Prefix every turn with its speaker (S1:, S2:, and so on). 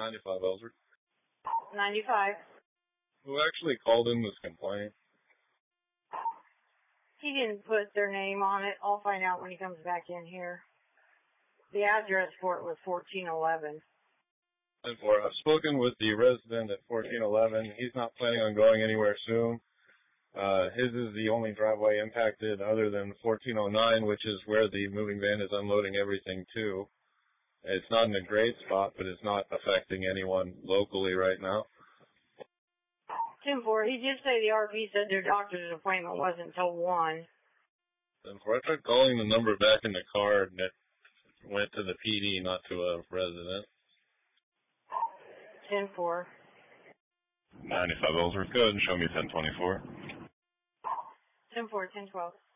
S1: 95 Ellsworth.
S2: 95.
S1: Who actually called in this complaint?
S2: He didn't put their name on it. I'll find out when he comes back in here. The address for it was 1411.
S1: I've spoken with the resident at 1411. He's not planning on going anywhere soon. His is the only driveway impacted other than 1409, which is where the moving van is unloading everything to. It's not in a great spot, but it's not affecting anyone locally right now.
S2: 10-4, he did say the RV said their doctor's appointment wasn't until 1.
S1: 10-4, I tried calling the number back in the card, and it went to the PD, not to a resident.
S2: 10-4.
S1: 95 Ellsworth, go ahead and show me 1024.
S2: 10-4, 10-12.